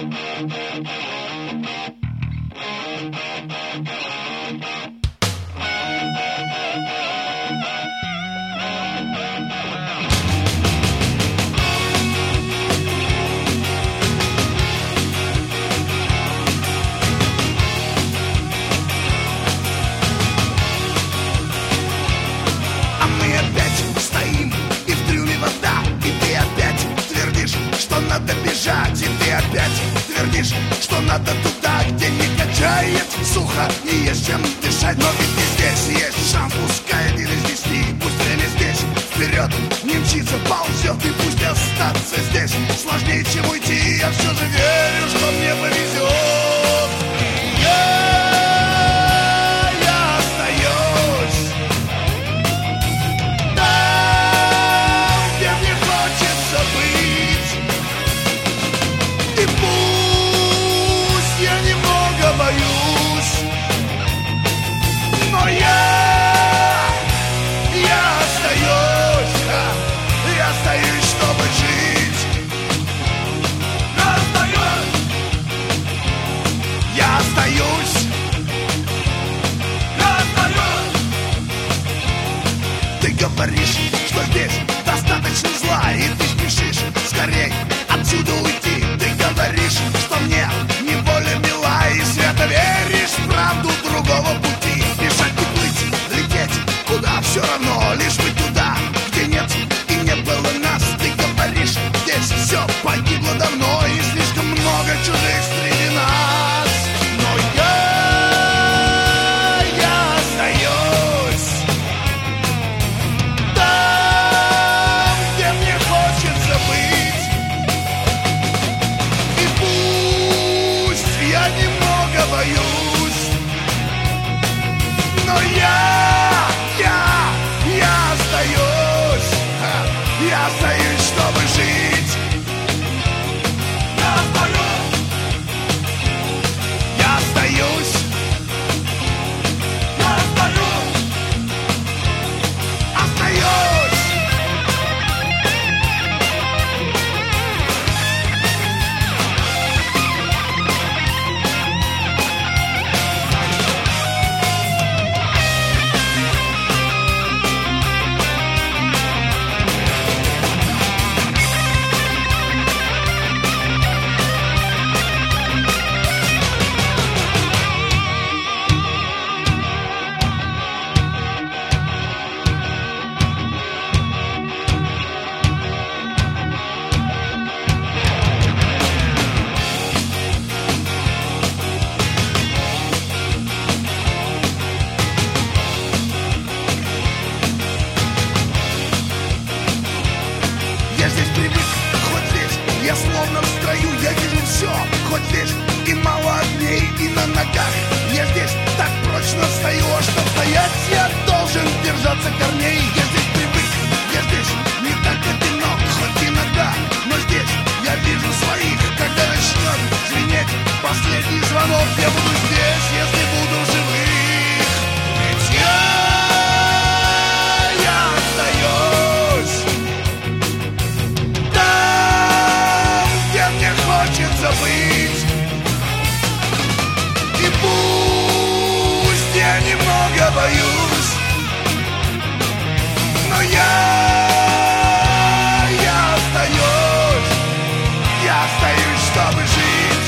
Надо бежать, и ты опять твердишь, что надо туда, где не качает сухо, не есть чем дышать. Но ведь и здесь есть шанс, пускай один из 10, пусть время здесь вперед не мчится, ползет, и пусть остаться здесь сложнее, чем уйти. Я все же верю, что мне повезет. Я остаюсь там, где мне хочется быть. И пусть я немного боюсь, но я остаюсь, чтобы жить. Я остаюсь. Ты говоришь, что здесь достаточно зла, и ты спешишь скорей отсюда уйти. Ты говоришь, что мне неволя мила, и свято веришь в правду другого пути. Бежать и плыть, лететь, куда все равно, лишь бы туда, где нет и не было нас. Ты говоришь, здесь все погибло давно, и слишком много чужих среди нас. Но я остаюсь там, где мне хочется быть. И пусть я немного боюсь, но я остаюсь. Я остаюсь, чтобы жить. Я остаюсь. Остаюсь. Я здесь привык, хоть здесь я словно в строю. Я вижу все, хоть здесь и мало огней, и на ногах. Я здесь так прочно стою, а чтоб стоять, я должен держаться корней. Я здесь привык, я здесь не так одинок, хоть иногда, но здесь я вижу своих. Когда начнет звенеть последний звонок, я буду здесь, если буду живых. Ведь я остаюсь там, где мне хочется быть. И пусть я немного боюсь, но я остаюсь, чтобы жить.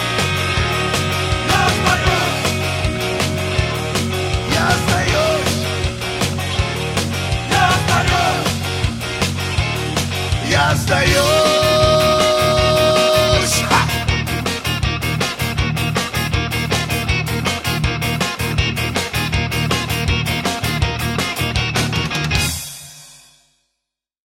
Я остаюсь. Я остаюсь.